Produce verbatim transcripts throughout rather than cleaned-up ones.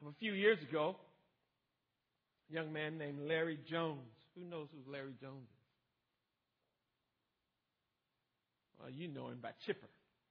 A few years ago, a young man named Larry Jones. Who knows who Larry Jones is? Well, you know him by Chipper.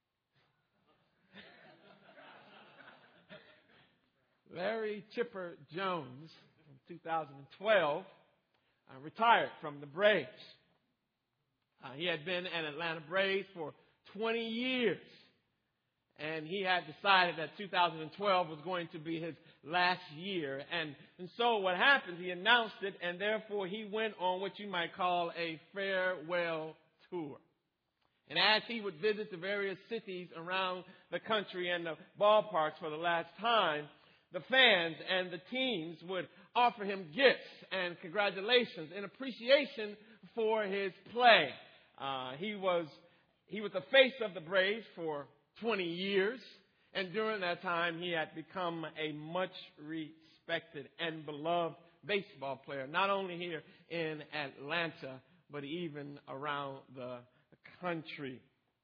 Larry Chipper Jones, in two thousand twelve, uh, retired from the Braves. Uh, he had been an Atlanta Braves for twenty years. And he had decided that two thousand twelve was going to be his last year. And, and so what happened, he announced it, and therefore he went on what you might call a farewell tour. And as he would visit the various cities around the country and the ballparks for the last time, the fans and the teams would offer him gifts and congratulations in appreciation for his play. Uh, he was he was the face of the Braves for twenty years, and during that time he had become a much respected and beloved baseball player, not only here in Atlanta, but even around the country.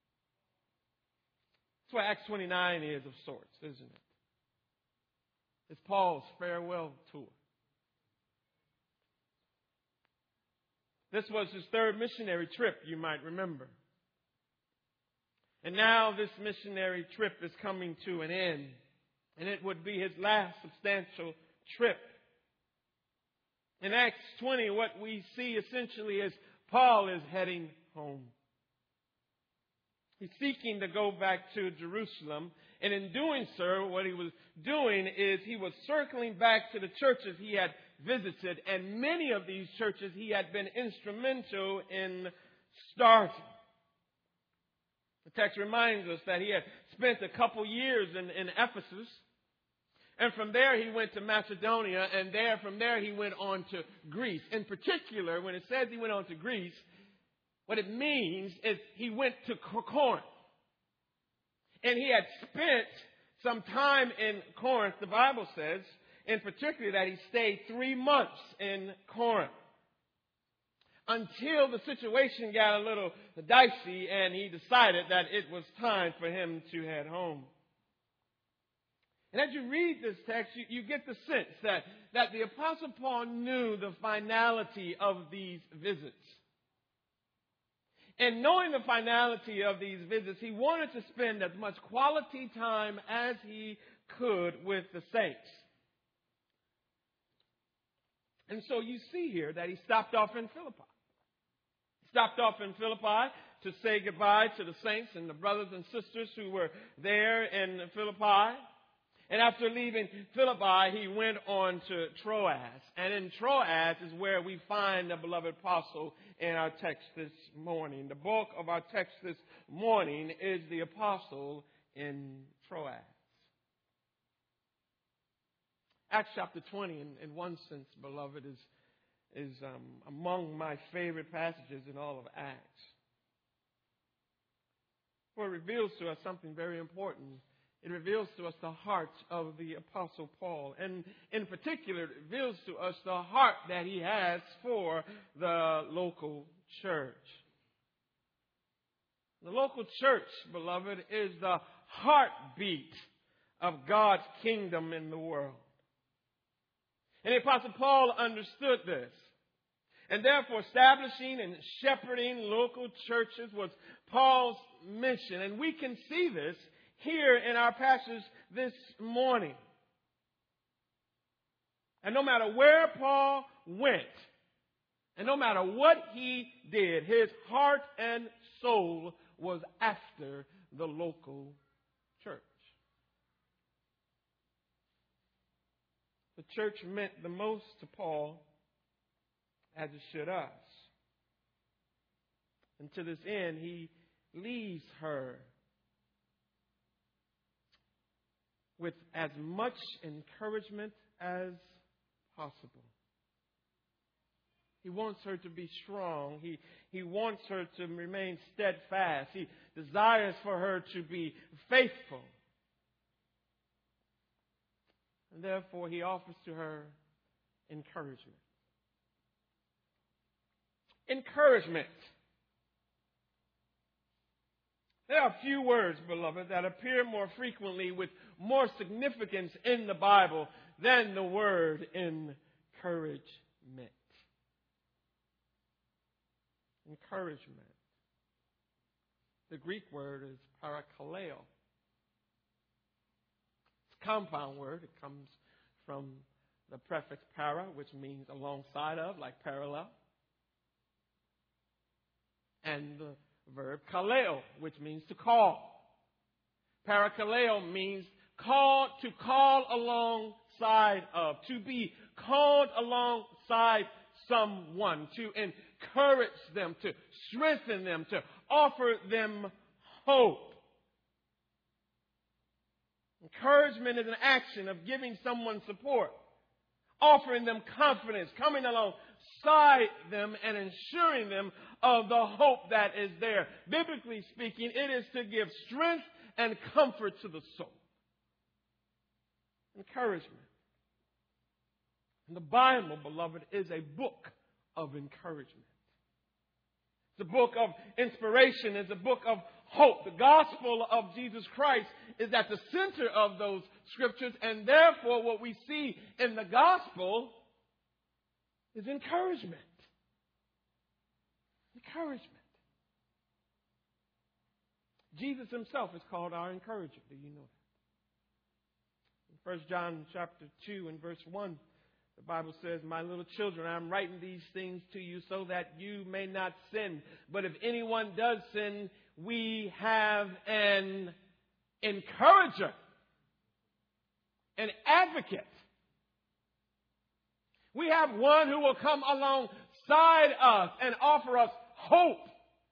That's what Acts twenty-nine is of sorts, isn't it? It's Paul's farewell tour. This was his third missionary trip, you might remember. And now this missionary trip is coming to an end. And it would be his last substantial trip. In Acts twenty, what we see essentially is Paul is heading home. He's seeking to go back to Jerusalem. And in doing so, what he was doing is he was circling back to the churches he had visited. And many of these churches he had been instrumental in starting. The text reminds us that he had spent a couple years in, in Ephesus. And from there he went to Macedonia. And there, from there he went on to Greece. In particular, when it says he went on to Greece, what it means is he went to Corinth. And he had spent some time in Corinth, the Bible says, in particular that he stayed three months in Corinth. Until the situation got a little dicey and he decided that it was time for him to head home. And as you read this text, you, you get the sense that, that the Apostle Paul knew the finality of these visits. And knowing the finality of these visits, he wanted to spend as much quality time as he could with the saints. And so you see here that he stopped off in Philippi. He stopped off in Philippi to say goodbye to the saints and the brothers and sisters who were there in Philippi. And after leaving Philippi, he went on to Troas. And in Troas is where we find the beloved apostle in our text this morning. The bulk of our text this morning is the apostle in Troas. Acts chapter twenty, in, in one sense, beloved, is, is um, among my favorite passages in all of Acts. For it reveals to us something very important. It reveals to us the heart of the Apostle Paul. And in particular, it reveals to us the heart that he has for the local church. The local church, beloved, is the heartbeat of God's kingdom in the world. And the Apostle Paul understood this. And therefore, establishing and shepherding local churches was Paul's mission. And we can see this here in our passage this morning. And no matter where Paul went, and no matter what he did, his heart and soul was after the local church. The church meant the most to Paul, as it should us. And to this end, he leaves her with as much encouragement as possible. He wants her to be strong. He, he wants her to remain steadfast. He desires for her to be faithful. And therefore, he offers to her encouragement. Encouragement. There are few words, beloved, that appear more frequently with more significance in the Bible than the word encouragement. Encouragement. The Greek word is parakaleo. It's a compound word. It comes from the prefix para, which means alongside of, like parallel. And the verb kaleo, which means to call. Parakaleo means called, to call alongside of, to be called alongside someone, to encourage them, to strengthen them, to offer them hope. Encouragement is an action of giving someone support, offering them confidence, coming alongside them and ensuring them of the hope that is there. Biblically speaking, it is to give strength and comfort to the soul. Encouragement. And the Bible, beloved, is a book of encouragement. It's a book of inspiration. It's a book of hope. The gospel of Jesus Christ is at the center of those scriptures, and therefore what we see in the gospel is encouragement. Encouragement. Jesus himself is called our encourager. Do you know that? In First John chapter two and verse one, the Bible says, "My little children, I'm writing these things to you so that you may not sin. But if anyone does sin, we have an encourager, an advocate. We have one who will come alongside us and offer us hope.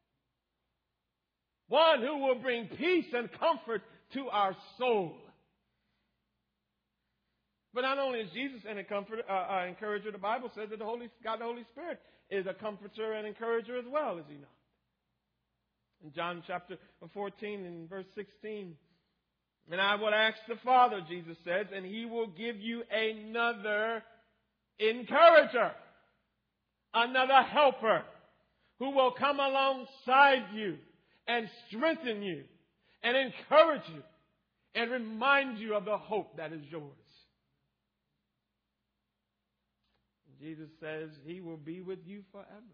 One who will bring peace and comfort to our soul." But not only is Jesus an comforter, uh, uh, encourager, the Bible says that the Holy God, the Holy Spirit, is a comforter and encourager as well, is he not? In John chapter fourteen and verse sixteen, "And I will ask the Father," Jesus says, "and he will give you another encourager, another helper, who will come alongside you and strengthen you and encourage you and remind you of the hope that is yours." Jesus says he will be with you forever.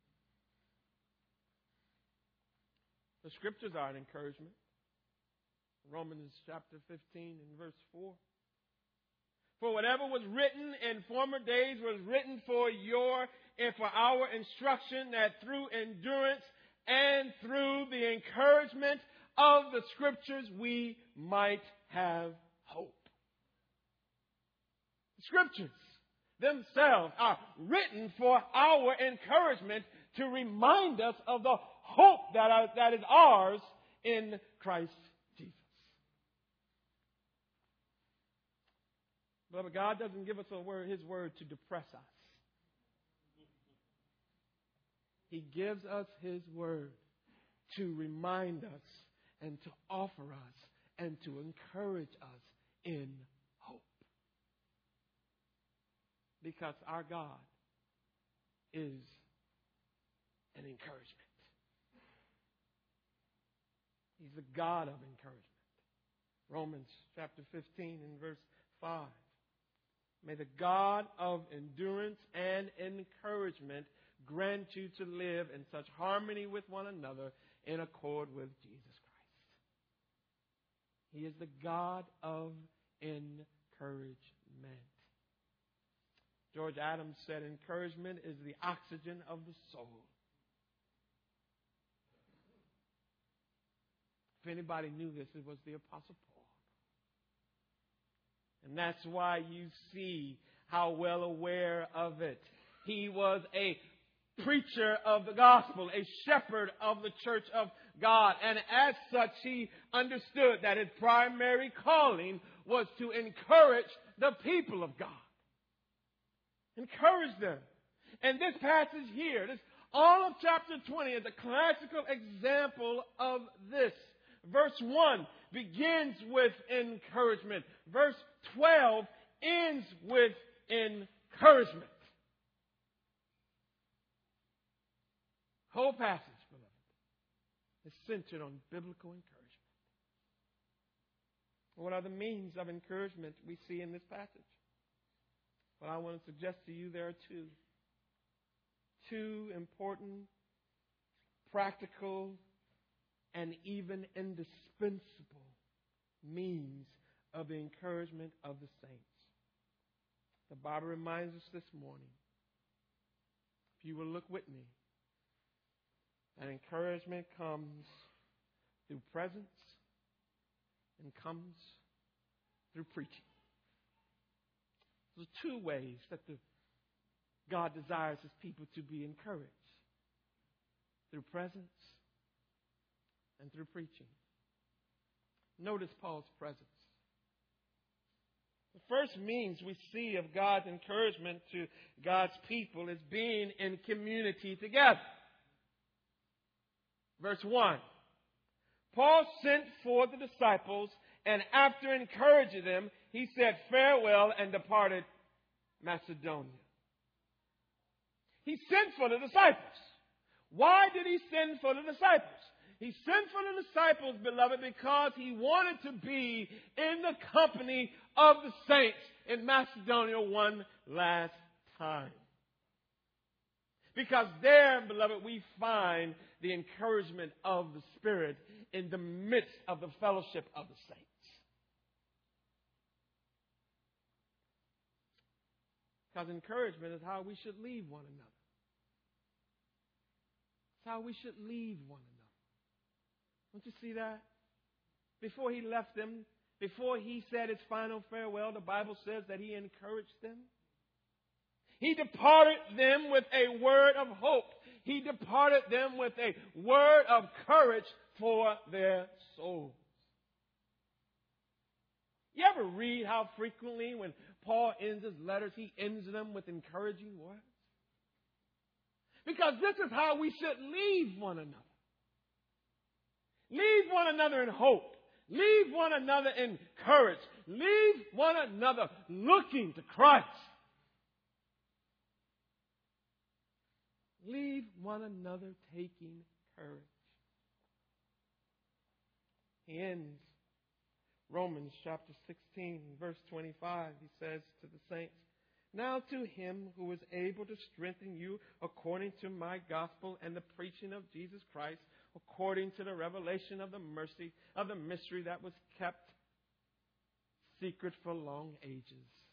The scriptures are an encouragement. Romans chapter fifteen and verse four. "For whatever was written in former days was written for your and for our instruction, that through endurance and through the encouragement of the scriptures we might have hope." The scriptures themselves are written for our encouragement, to remind us of the hope that, are, that is ours in Christ Jesus. But God doesn't give us a word, his word to depress us. He gives us his word to remind us and to offer us and to encourage us in hope. Because our God is an encouragement. He's the God of encouragement. Romans chapter fifteen and verse five. "May the God of endurance and encouragement grant you to live in such harmony with one another in accord with Jesus Christ." He is the God of encouragement. George Adams said, "Encouragement is the oxygen of the soul." If anybody knew this, it was the Apostle Paul. And that's why you see how well aware of it. He was a preacher of the gospel, a shepherd of the church of God. And as such, he understood that his primary calling was to encourage the people of God. Encourage them. And this passage here, this all of chapter twenty, is a classical example of this. Verse one begins with encouragement. Verse twelve ends with encouragement. Whole passage, beloved, is centered on biblical encouragement. What are the means of encouragement we see in this passage? Well, I want to suggest to you there are two. Two important, practical, and even indispensable means of the encouragement of the saints. The Bible reminds us this morning, if you will look with me, that encouragement comes through presence and comes through preaching. There's two ways that the, God desires His people to be encouraged. Through presence and through preaching. Notice Paul's presence. The first means we see of God's encouragement to God's people is being in community together. Verse one. Paul sent for the disciples, and after encouraging them, he said farewell and departed Macedonia. He sent for the disciples. Why did he send for the disciples? He sent for the disciples, beloved, because he wanted to be in the company of the saints in Macedonia one last time. Because there, beloved, we find the encouragement of the Spirit in the midst of the fellowship of the saints. Because encouragement is how we should leave one another. It's how we should leave one another. Don't you see that? Before he left them, before he said his final farewell, the Bible says that he encouraged them. He departed them with a word of hope. He departed them with a word of courage for their souls. You ever read how frequently when Paul ends his letters, he ends them with encouraging words? Because this is how we should leave one another. Leave one another in hope. Leave one another in courage. Leave one another looking to Christ. Leave one another taking courage. He ends Romans chapter sixteen, verse twenty-five. He says to the saints, now to him who is able to strengthen you according to my gospel and the preaching of Jesus Christ, according to the revelation of the mercy of the mystery that was kept secret for long ages.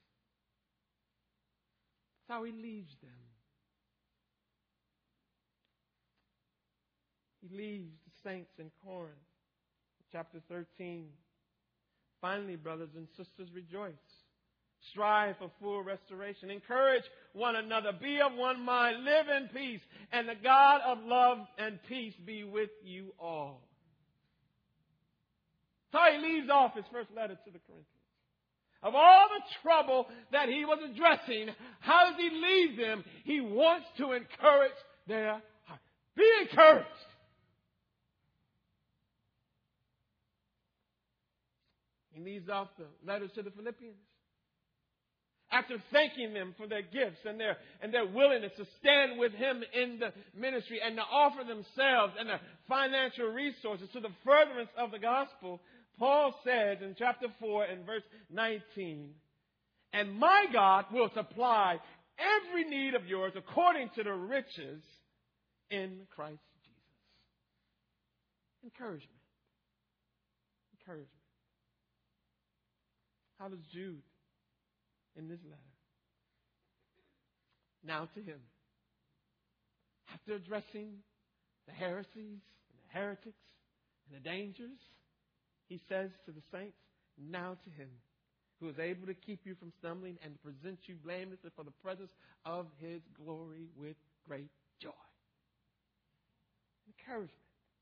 That's how he leaves them. He leaves the saints in Corinth. Chapter thirteen. Finally, brothers and sisters, rejoice. Strive for full restoration. Encourage one another. Be of one mind. Live in peace. And the God of love and peace be with you all. So he leaves off his first letter to the Corinthians. Of all the trouble that he was addressing, how does he leave them? He wants to encourage their heart. Be encouraged. He leaves off the letters to the Philippians. After thanking them for their gifts and their, and their willingness to stand with him in the ministry and to offer themselves and their financial resources to the furtherance of the gospel, Paul says in chapter four and verse nineteen, and my God will supply every need of yours according to the riches in Christ Jesus. Encouragement. Encouragement. How does Jude in this letter? Now to him, after addressing the heresies and the heretics and the dangers, he says to the saints, now to him who is able to keep you from stumbling and present you blameless for the presence of his glory with great joy. Encouragement.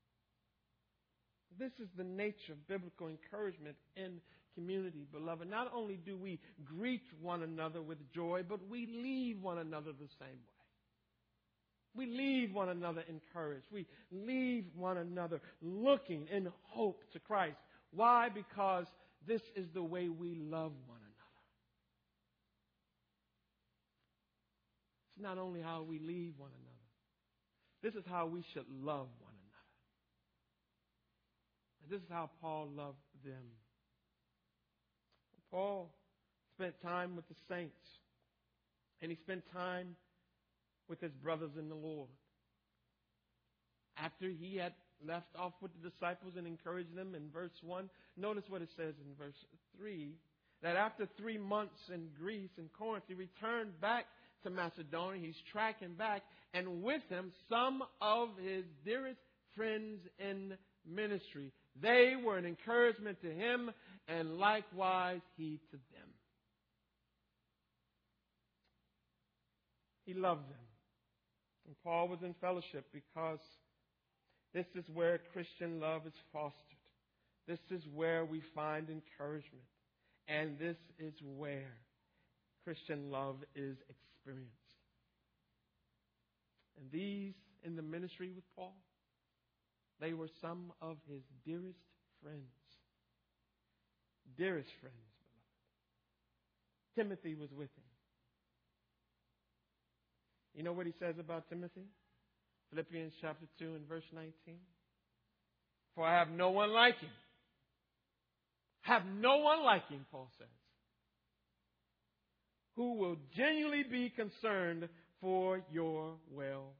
This is the nature of biblical encouragement in community, beloved. Not only do we greet one another with joy, but we leave one another the same way. We leave one another encouraged. We leave one another looking in hope to Christ. Why? Because this is the way we love one another. It's not only how we leave one another. This is how we should love one another. This is how Paul loved them. Paul spent time with the saints, and he spent time with his brothers in the Lord. After he had left off with the disciples and encouraged them in verse one, notice what it says in verse three, that after three months in Greece and Corinth, he returned back to Macedonia. He's tracking back, and with him some of his dearest friends in ministry. They were an encouragement to him, and likewise he to them. He loved them. And Paul was in fellowship because this is where Christian love is fostered. This is where we find encouragement. And this is where Christian love is experienced. And these in the ministry with Paul, they were some of his dearest friends. Dearest friends, beloved. Timothy was with him. You know what he says about Timothy? Philippians chapter two and verse nineteen. For I have no one like him. Have no one like him, Paul says, who will genuinely be concerned for your welfare.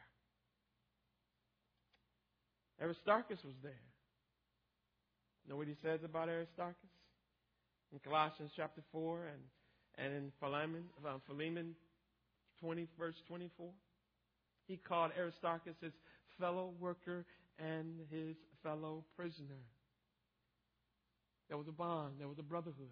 Aristarchus was there. You know what he says about Aristarchus? In Colossians chapter four and, and in Philemon, uh, Philemon twenty, verse twenty-four. He called Aristarchus his fellow worker and his fellow prisoner. There was a bond. There was a brotherhood.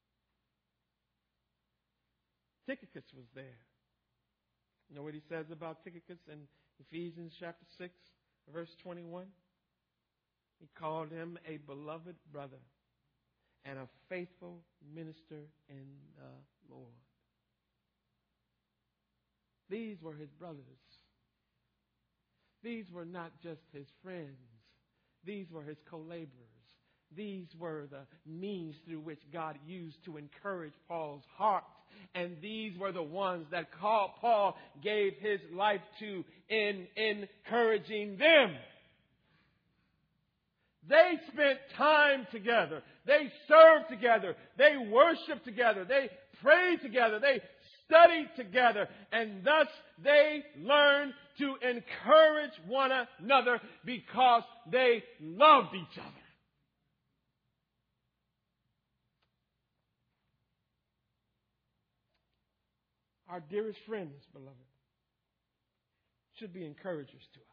Tychicus was there. You know what he says about Tychicus in Ephesians chapter six, verse twenty-one? He called him a beloved brother and a faithful minister in the Lord. These were his brothers. These were not just his friends. These were his co-laborers. These were the means through which God used to encourage Paul's heart. And these were the ones that Paul gave his life to in encouraging them. They spent time together. They served together. They worshiped together. They prayed together. They studied together. And thus they learned to encourage one another because they loved each other. Our dearest friends, beloved, should be encouragers to us.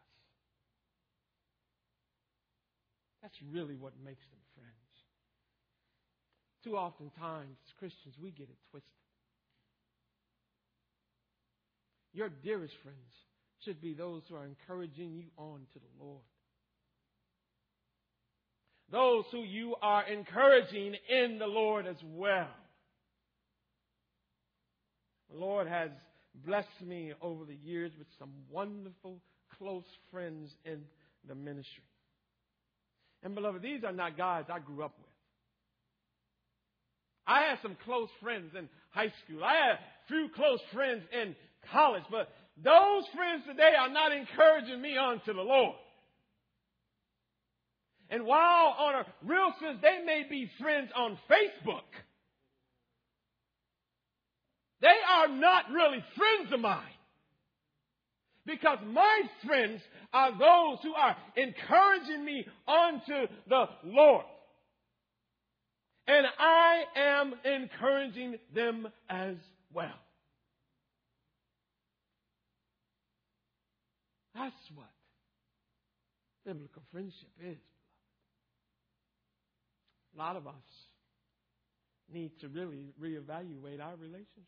That's really what makes them friends. Too often times, as Christians, we get it twisted. Your dearest friends should be those who are encouraging you on to the Lord. Those who you are encouraging in the Lord as well. The Lord has blessed me over the years with some wonderful, close friends in the ministry. And beloved, these are not guys I grew up with. I had some close friends in high school. I had a few close friends in college. But those friends today are not encouraging me onto the Lord. And while on a real sense, they may be friends on Facebook, they are not really friends of mine. Because my friends are those who are encouraging me onto the Lord. And I am encouraging them as well. That's what biblical friendship is. A lot of us need to really reevaluate our relationships.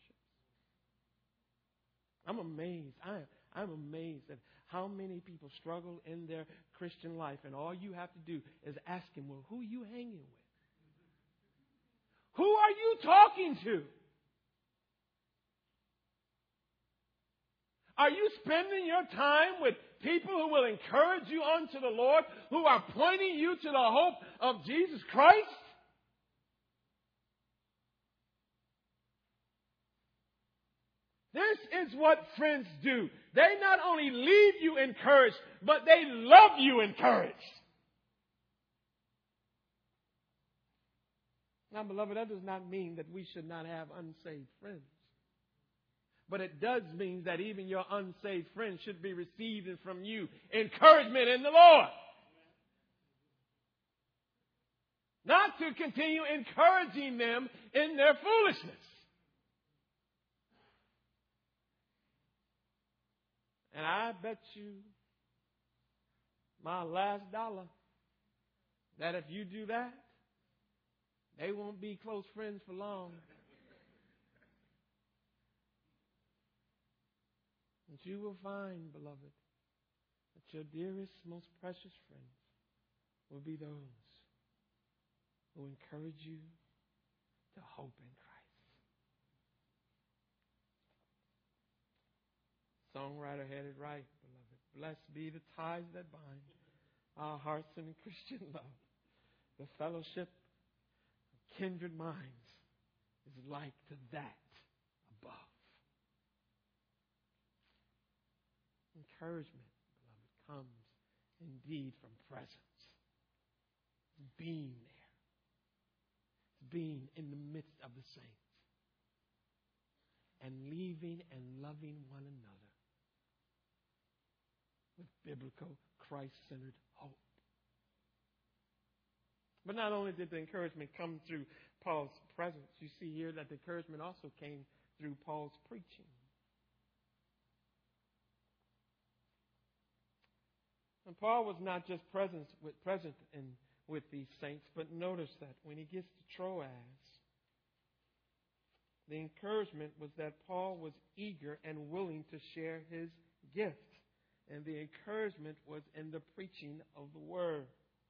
I'm amazed. I am, I'm amazed at how many people struggle in their Christian life, and all you have to do is ask him, well, who are you hanging with? Who are you talking to? Are you spending your time with people who will encourage you unto the Lord, who are pointing you to the hope of Jesus Christ? This is what friends do. They not only leave you encouraged, but they love you encouraged. Now, beloved, that does not mean that we should not have unsaved friends. But it does mean that even your unsaved friends should be receiving from you encouragement in the Lord. Not to continue encouraging them in their foolishness. And I bet you my last dollar that if you do that, they won't be close friends for long. And you will find, beloved, that your dearest, most precious friends will be those who encourage you to hope in Christ. Songwriter had it right, beloved. Blessed be the ties that bind our hearts in Christian love. The fellowship of kindred minds is like to that above. Encouragement, beloved, comes indeed from presence. Being there. Being in the midst of the saints. And leaving and loving one another with biblical, Christ-centered hope. But not only did the encouragement come through Paul's presence, you see here that the encouragement also came through Paul's preaching. And Paul was not just present with, present in, with these saints, but notice that when he gets to Troas, the encouragement was that Paul was eager and willing to share his gift. And the encouragement was in the preaching of the word.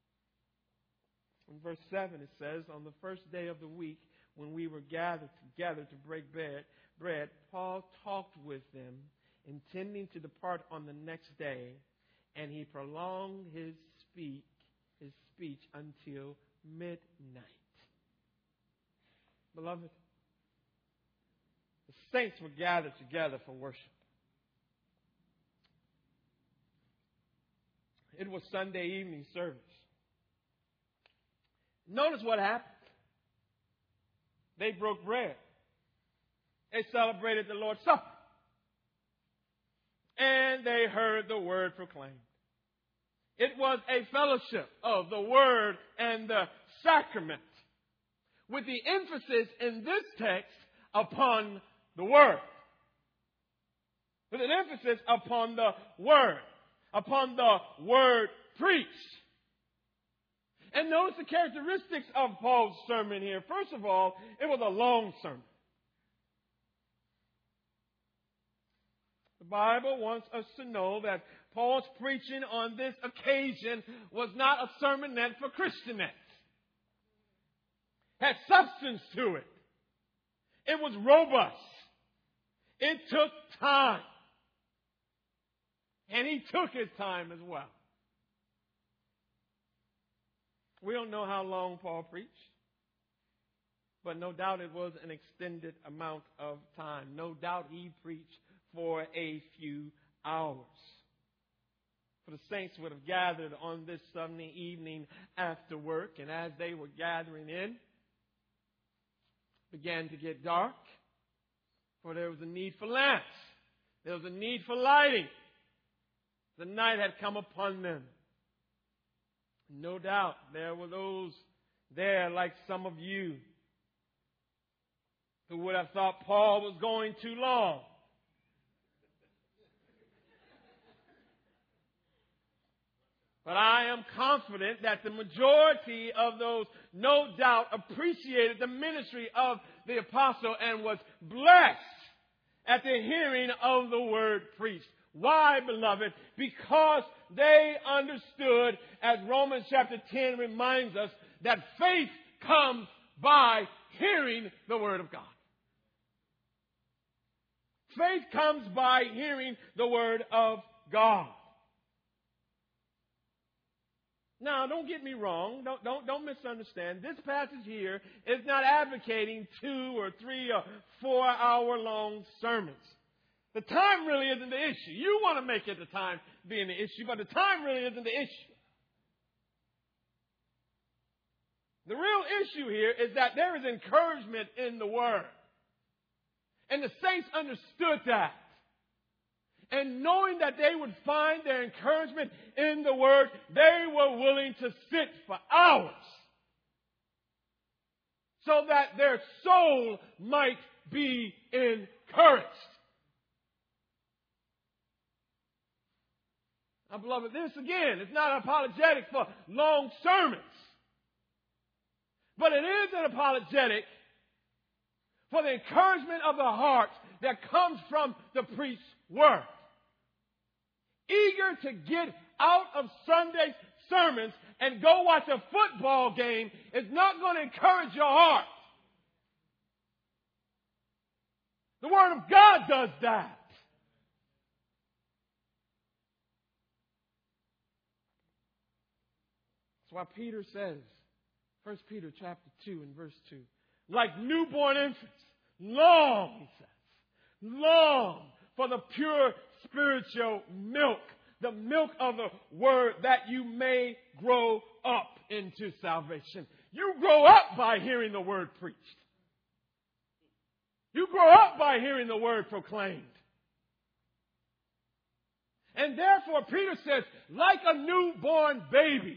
In verse seven it says, on the first day of the week, when we were gathered together to break bread, bread, Paul talked with them, intending to depart on the next day, and he prolonged his speak, his speech until midnight. Beloved, the saints were gathered together for worship. It was Sunday evening service. Notice what happened. They broke bread. They celebrated the Lord's Supper. And they heard the word proclaimed. It was a fellowship of the word and the sacrament, with the emphasis in this text upon the word. With an emphasis upon the word. Upon the word preached. And notice the characteristics of Paul's sermon here. First of all, it was a long sermon. The Bible wants us to know that Paul's preaching on this occasion was not a sermon meant for Christianettes. It had substance to it. It was robust. It took time. And he took his time as well. We don't know how long Paul preached, but no doubt it was an extended amount of time. No doubt he preached for a few hours. For the saints would have gathered on this Sunday evening after work, and as they were gathering in, it began to get dark, for there was a need for lamps. There was a need for lighting. The night had come upon them. No doubt there were those there, like some of you, who would have thought Paul was going too long. But I am confident that the majority of those no doubt appreciated the ministry of the apostle and was blessed at the hearing of the word preached. Why, beloved? Because they understood, as Romans chapter ten reminds us, that faith comes by hearing the word of God. Faith comes by hearing the word of God. Now, don't get me wrong. Don't, don't, don't misunderstand. This passage here is not advocating two or three or four hour long sermons. The time really isn't the issue. You want to make it the time being the issue, but the time really isn't the issue. The real issue here is that there is encouragement in the Word. And the saints understood that. And knowing that they would find their encouragement in the Word, they were willing to sit for hours so that their soul might be encouraged. Now, beloved, this again is not apologetic for long sermons. But it is an apologetic for the encouragement of the heart that comes from the preached word. Eager to get out of Sunday's sermons and go watch a football game is not going to encourage your heart. The Word of God does that. That's why Peter says, First Peter chapter two and verse two, like newborn infants, long, he says, long for the pure spiritual milk, the milk of the Word, that you may grow up into salvation. You grow up by hearing the Word preached. You grow up by hearing the Word proclaimed. And therefore, Peter says, like a newborn baby,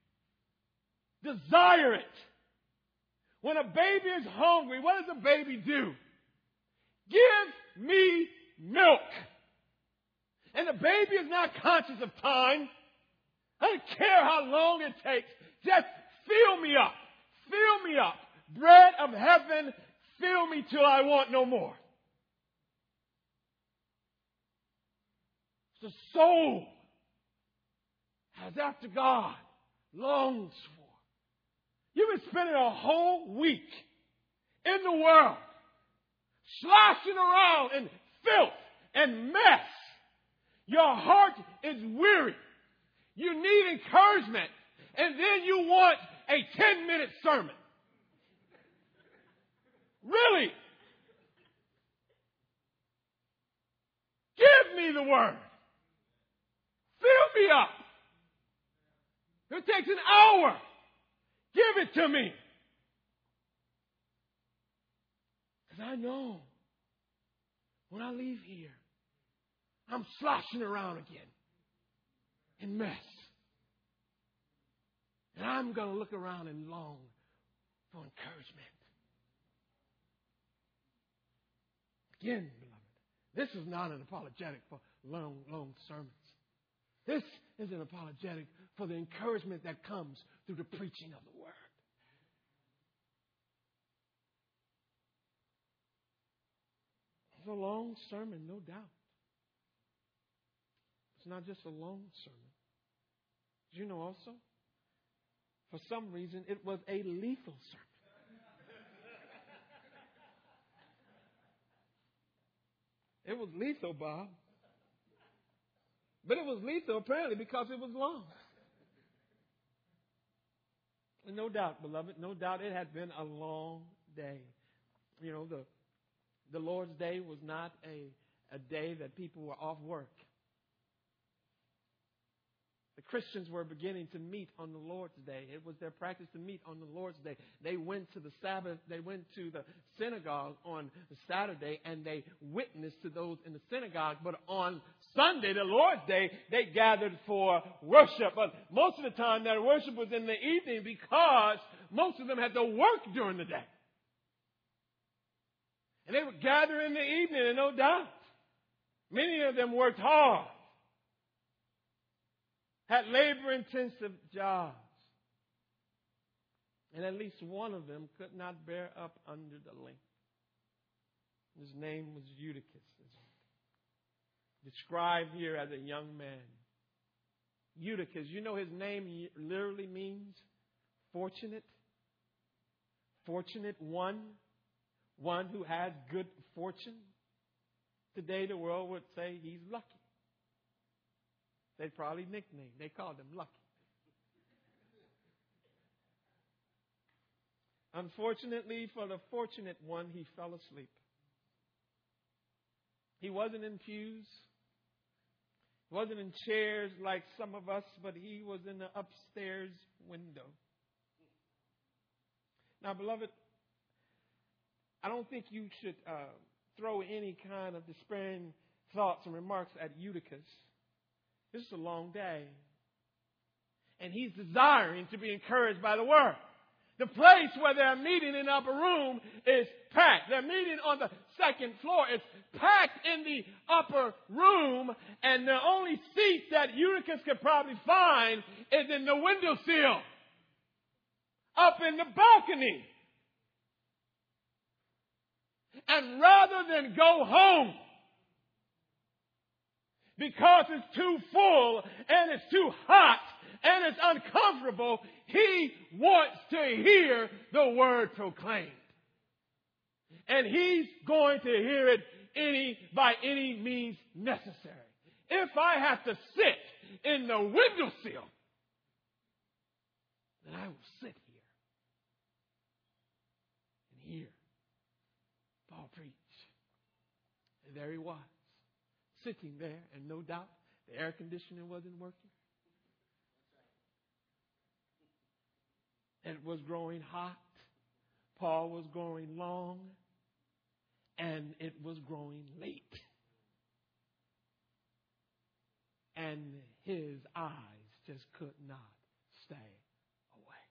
desire it. When a baby is hungry, what does a baby do? Give me milk. And the baby is not conscious of time. I don't care how long it takes. Just fill me up. Fill me up. Bread of heaven, fill me till I want no more. The soul, as after God, longs for. You've been spending a whole week in the world, sloshing around in filth and mess. Your heart is weary. You need encouragement. And then you want a ten-minute sermon. Really? Give me the Word. Fill me up. It takes an hour. Give it to me. Because I know when I leave here, I'm sloshing around again in mess. And I'm going to look around and long for encouragement. Again, beloved, this is not an apologetic for long, long sermons. This is an apologetic for the encouragement that comes through the preaching of the Word. It's a long sermon, no doubt. It's not just a long sermon. Did you know also? For some reason, it was a lethal sermon. It was lethal, Bob. But it was lethal apparently because it was long. And no doubt, beloved, no doubt it had been a long day. You know, the the Lord's Day was not a, a day that people were off work. The Christians were beginning to meet on the Lord's Day. It was their practice to meet on the Lord's Day. They went to the Sabbath, they went to the synagogue on Saturday, and they witnessed to those in the synagogue. But on Sunday, the Lord's Day, they gathered for worship. But most of the time, that worship was in the evening because most of them had to work during the day. And they would gather in the evening, and no doubt, many of them worked hard. Had labor-intensive jobs. And at least one of them could not bear up under the length. His name was Eutychus, described here as a young man. Eutychus, you know his name literally means fortunate. Fortunate one. One who has good fortune. Today the world would say he's lucky. They probably nicknamed. They called him Lucky. Unfortunately for the fortunate one, he fell asleep. He wasn't in pews. He wasn't in chairs like some of us, but he was in the upstairs window. Now, beloved, I don't think you should uh, throw any kind of despairing thoughts and remarks at Eutychus. This is a long day. And he's desiring to be encouraged by the word. The place where they're meeting in the upper room is packed. They're meeting on the second floor. It's packed in the upper room. And the only seat that Eutychus could probably find is in the windowsill. Up in the balcony. And rather than go home, because it's too full and it's too hot and it's uncomfortable, he wants to hear the word proclaimed. And he's going to hear it any by any means necessary. If I have to sit in the windowsill, then I will sit here and hear Paul preach. And there he was, sitting there, and no doubt the air conditioning wasn't working. It was growing hot. Paul was growing long. And it was growing late. And his eyes just could not stay away.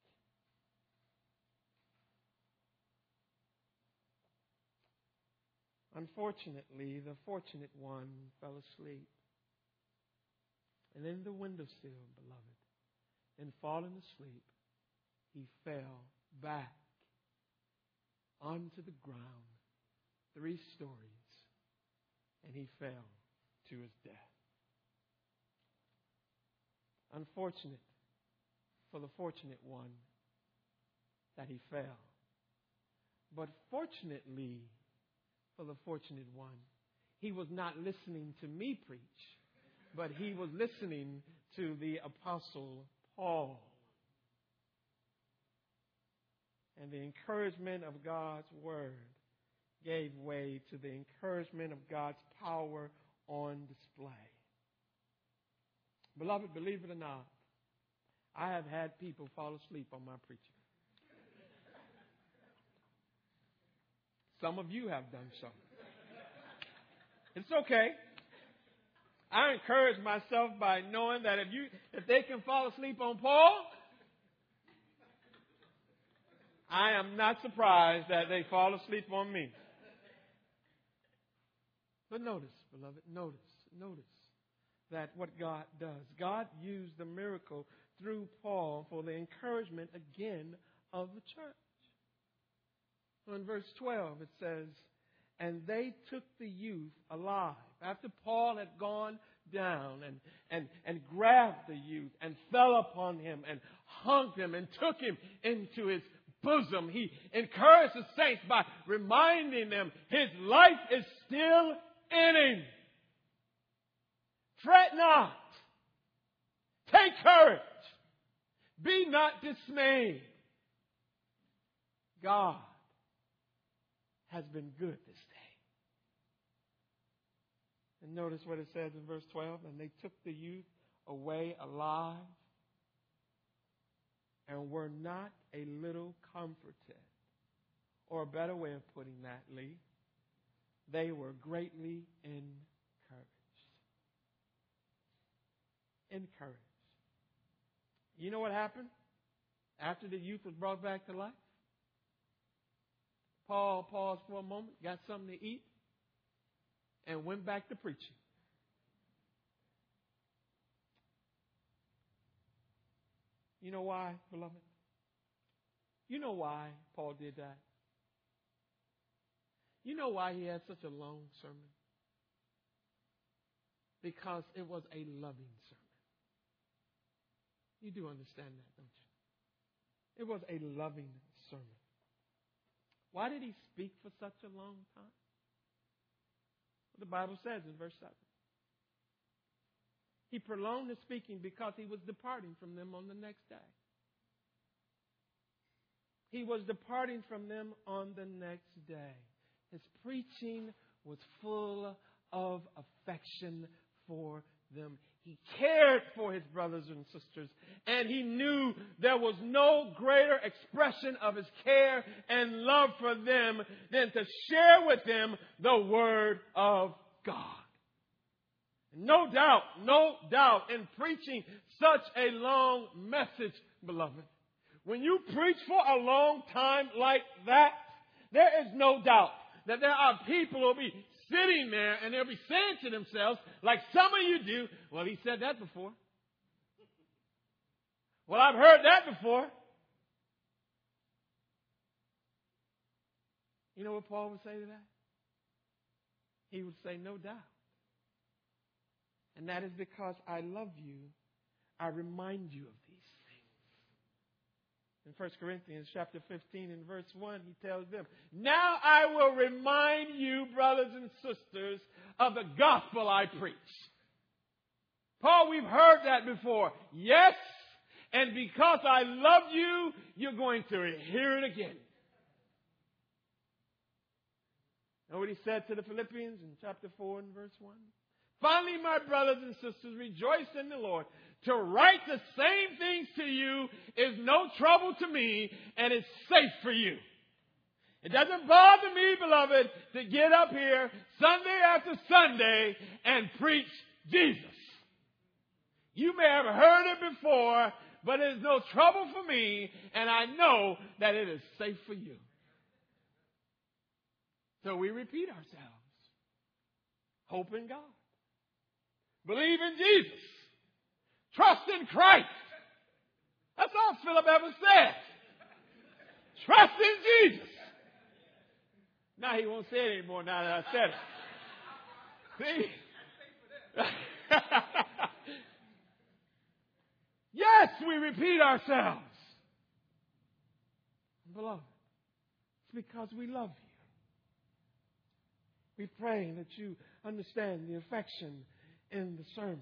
Unfortunately, the fortunate one fell asleep. And in the windowsill, beloved, and falling asleep, he fell back onto the ground, three stories, and he fell to his death. Unfortunate for the fortunate one that he fell. But fortunately for the fortunate one, he was not listening to me preach, but he was listening to the Apostle Paul. And the encouragement of God's word gave way to the encouragement of God's power on display. Beloved, believe it or not, I have had people fall asleep on my preaching. Some of you have done so. It's okay. I encourage myself by knowing that if you if they can fall asleep on Paul, I am not surprised that they fall asleep on me. But notice, beloved, notice, notice that what God does. God used the miracle through Paul for the encouragement again of the church. So in verse twelve it says, and they took the youth alive. After Paul had gone down and, and, and grabbed the youth and fell upon him and hung him and took him into his bosom, he encouraged the saints by reminding them his life is still in him. Fret not. Take courage. Be not dismayed. God has been good this day. And notice what it says in verse twelve. And they took the youth away alive and were not a little comforted. Or a better way of putting that, Lee, they were greatly encouraged. Encouraged. You know what happened after the youth was brought back to life? Paul paused for a moment, got something to eat, and went back to preaching. You know why, beloved? You know why Paul did that? You know why he had such a long sermon? Because it was a loving sermon. You do understand that, don't you? It was a loving sermon. Why did he speak for such a long time? Well, the Bible says in verse seven. He prolonged his speaking because he was departing from them on the next day. He was departing from them on the next day. His preaching was full of affection for them. He cared for his brothers and sisters, and he knew there was no greater expression of his care and love for them than to share with them the Word of God. No doubt, no doubt, in preaching such a long message, beloved, when you preach for a long time like that, there is no doubt that there are people who will be sitting there and they'll be saying to themselves, like some of you do, well, he said that before. Well, I've heard that before. You know what Paul would say to that? He would say, no doubt. And that is because I love you, I remind you of these things. In First Corinthians chapter fifteen and verse one, he tells them, now I will remind you, brothers and sisters, of the gospel I preach. Paul, we've heard that before. Yes, and because I love you, you're going to hear it again. Know what he said to the Philippians in chapter four and verse one? Finally, my brothers and sisters, rejoice in the Lord. To write the same things to you is no trouble to me, and it's safe for you. It doesn't bother me, beloved, to get up here Sunday after Sunday and preach Jesus. You may have heard it before, but it is no trouble for me, and I know that it is safe for you. So we repeat ourselves. Hope in God. Believe in Jesus. Trust in Christ. That's all Philip ever said. Trust in Jesus. Now he won't say it anymore now that I said it. See? Yes, we repeat ourselves. Beloved, it's because we love you. We pray that you understand the affection in the sermon.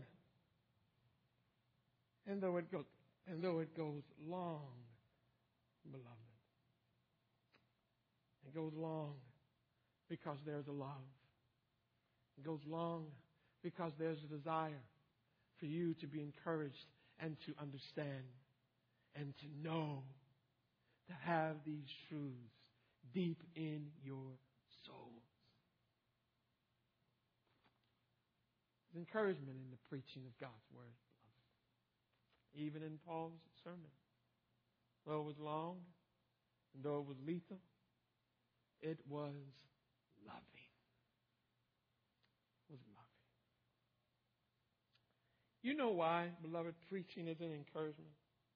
And though it goes, and though it goes long, beloved, it goes long because there's a love. It goes long because there's a desire for you to be encouraged and to understand and to know, to have these truths deep in your soul. There's encouragement in the preaching of God's Word, beloved. Even in Paul's sermon. Though it was long, and though it was lethal, it was loving. It was loving. You know why, beloved, preaching is an encouragement?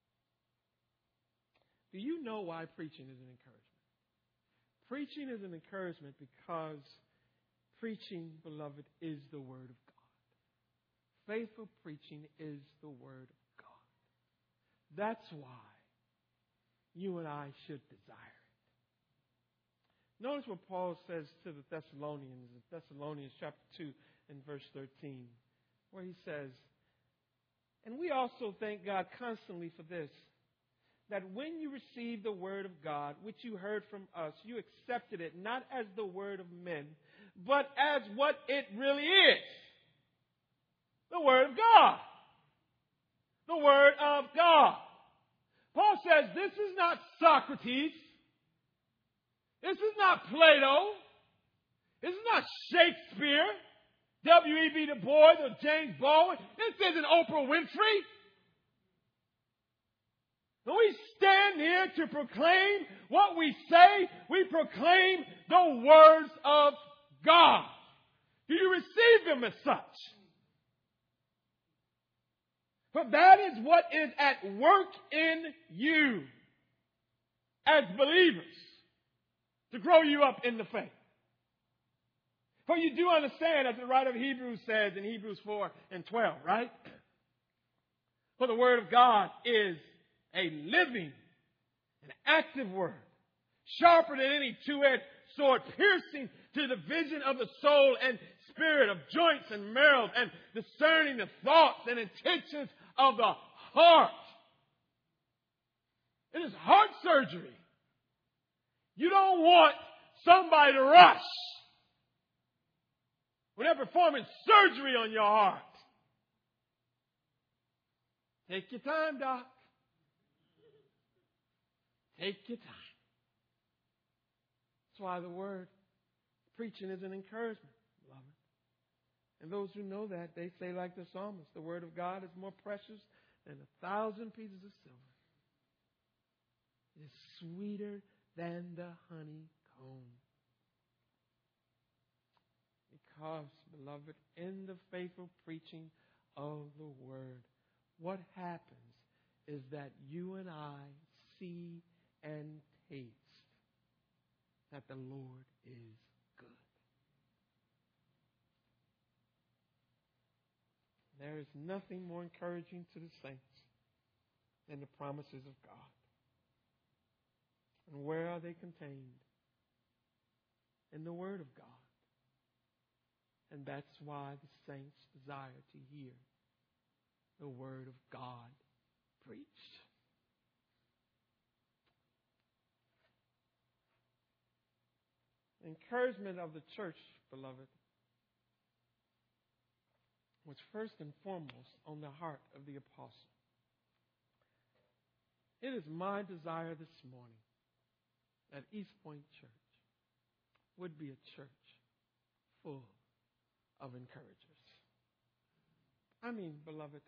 Do you know why preaching is an encouragement? Preaching is an encouragement because preaching, beloved, is the Word of God. Faithful preaching is the Word of God. That's why you and I should desire it. Notice what Paul says to the Thessalonians in Thessalonians chapter two and verse thirteen, where he says, and we also thank God constantly for this, that when you received the word of God, which you heard from us, you accepted it not as the word of men, but as what it really is. The Word of God. The Word of God. Paul says this is not Socrates. This is not Plato. This is not Shakespeare, W E B Du Bois, or James Baldwin. This isn't Oprah Winfrey. When we stand here to proclaim what we say, we proclaim the words of God. Do you receive them as such? For that is what is at work in you as believers to grow you up in the faith. For you do understand, as the writer of Hebrews says in Hebrews four and twelve, right? For the Word of God is a living and active Word, sharper than any two-edged sword, piercing to the vision of the soul and spirit, of joints and marrow, and discerning the thoughts and intentions of the heart. It is heart surgery. You don't want somebody to rush when they're performing surgery on your heart. Take your time, Doc. Take your time. That's why the word preaching is an encouragement, beloved. And those who know that, they say like the psalmist, the word of God is more precious than a thousand pieces of silver. It is sweeter than the honeycomb. Because, beloved, in the faithful preaching of the word, what happens is that you and I see and taste that the Lord is good. There is nothing more encouraging to the saints than the promises of God. And where are they contained? In the Word of God. And that's why the saints desire to hear the Word of God preached. Encouragement of the church, beloved, was first and foremost on the heart of the apostle. It is my desire this morning that East Point Church would be a church full of encouragers. I mean, beloved,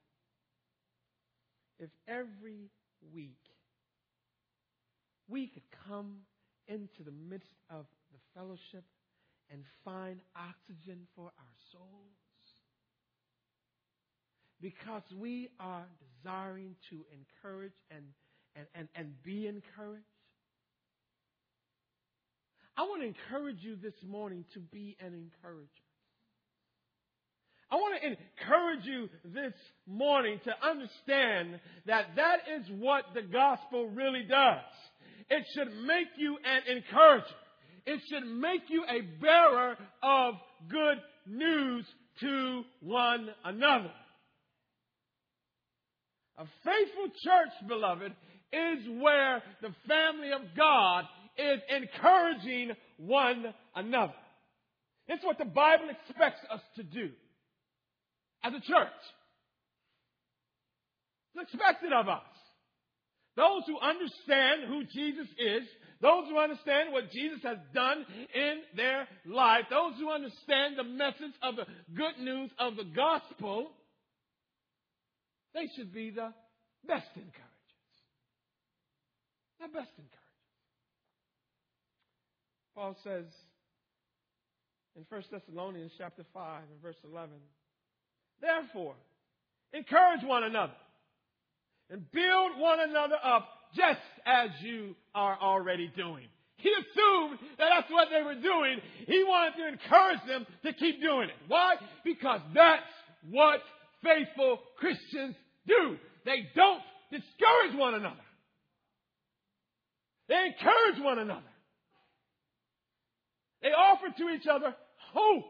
if every week we could come into the midst of the fellowship and find oxygen for our souls, because we are desiring to encourage and, and, and, and be encouraged. I want to encourage you this morning to be an encourager. I want to encourage you this morning to understand that that is what the gospel really does. It should make you an encourager. It should make you a bearer of good news to one another. A faithful church, beloved, is where the family of God is encouraging one another. It's what the Bible expects us to do as a church. It's expected of us. Those who understand who Jesus is, those who understand what Jesus has done in their life, those who understand the message of the good news of the gospel, they should be the best encouragers. The best encouragers. Paul says in First Thessalonians chapter five and verse eleven, therefore, encourage one another and build one another up just as you are already doing. He assumed that that's what they were doing. He wanted to encourage them to keep doing it. Why? Because that's what faithful Christians do. They don't discourage one another. They encourage one another. They offer to each other hope.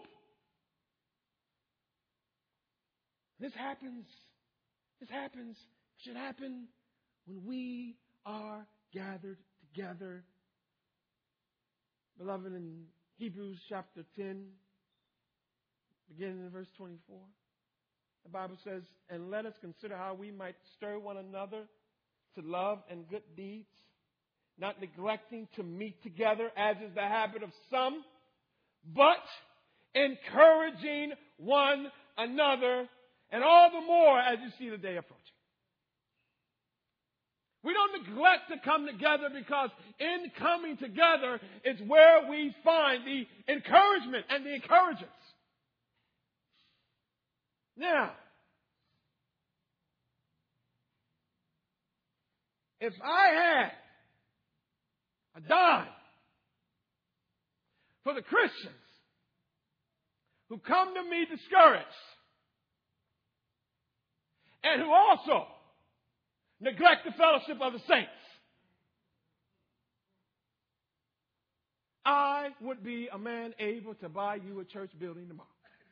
This happens, this happens, should happen when we are gathered together. Beloved, in Hebrews chapter ten, beginning in verse twenty-four, the Bible says, and let us consider how we might stir one another to love and good deeds, not neglecting to meet together as is the habit of some, but encouraging one another, and all the more as you see the day approaching. We don't neglect to come together, because in coming together is where we find the encouragement and the encouragers. Now, if I had a dime for the Christians who come to me discouraged and who also neglect the fellowship of the saints, I would be a man able to buy you a church building tomorrow.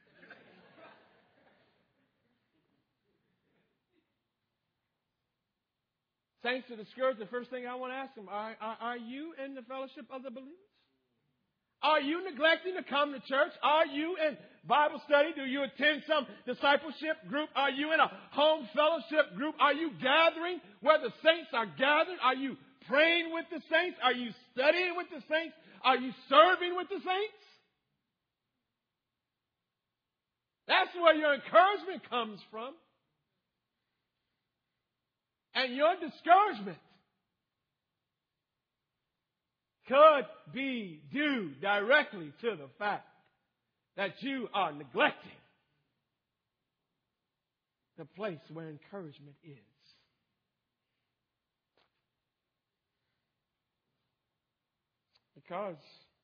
Saints are discouraged. The first thing I want to ask them, are, are, are you in the fellowship of the believers? Are you neglecting to come to church? Are you in Bible study? Do you attend some discipleship group? Are you in a home fellowship group? Are you gathering where the saints are gathered? Are you praying with the saints? Are you studying with the saints? Are you serving with the saints? That's where your encouragement comes from. And your discouragement could be due directly to the fact that you are neglecting the place where encouragement is. Because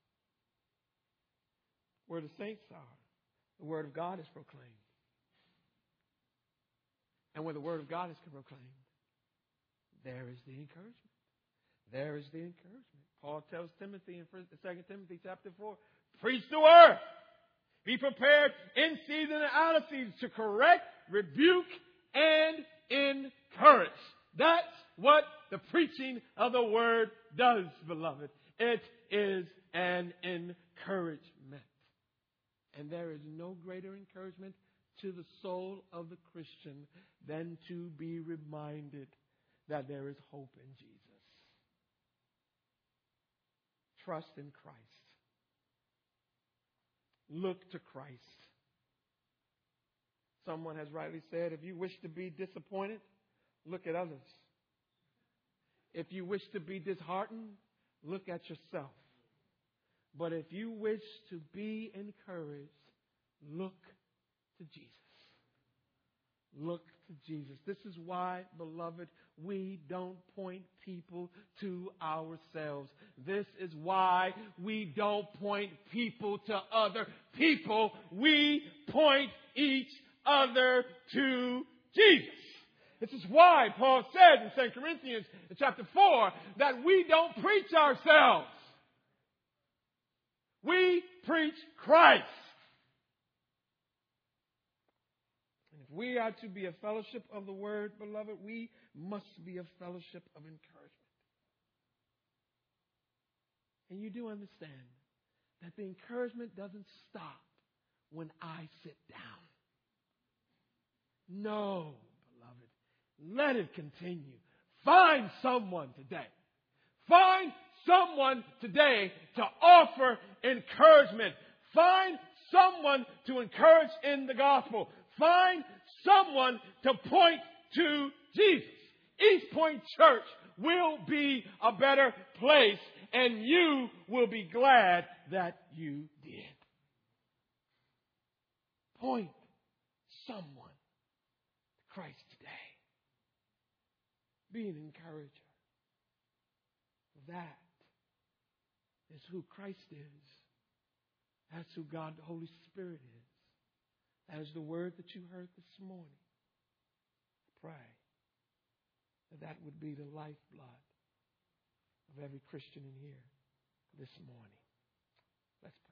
where the saints are, the Word of God is proclaimed. And where the Word of God is proclaimed, there is the encouragement. There is the encouragement. Paul tells Timothy in Second Timothy chapter four, preach the Word. Be prepared in season and out of season to correct, rebuke, and encourage. That's what the preaching of the Word does, beloved. It is an encouragement. And there is no greater encouragement to the soul of the Christian than to be reminded that there is hope in Jesus. Trust in Christ. Look to Christ. Someone has rightly said, if you wish to be disappointed, look at others. If you wish to be disheartened, look at yourself. But if you wish to be encouraged, look to Jesus. Look to Jesus. This is why, beloved, we don't point people to ourselves. This is why we don't point people to other people. We point each other to Jesus. This is why Paul said in Second Corinthians in chapter four that we don't preach ourselves. We preach Christ. And if we are to be a fellowship of the Word, beloved, we must be a fellowship of encouragement. And you do understand that the encouragement doesn't stop when I sit down. No, beloved. Let it continue. Find someone today. Find someone today to offer encouragement. Find someone to encourage in the gospel. Find someone to point to Jesus. East Point Church will be a better place, and you will be glad that you did. Point someone to Christ today. Be an encourager. That is who Christ is. That's who God the Holy Spirit is. That is the word that you heard this morning. I pray that that would be the lifeblood of every Christian in here this morning. Let's pray.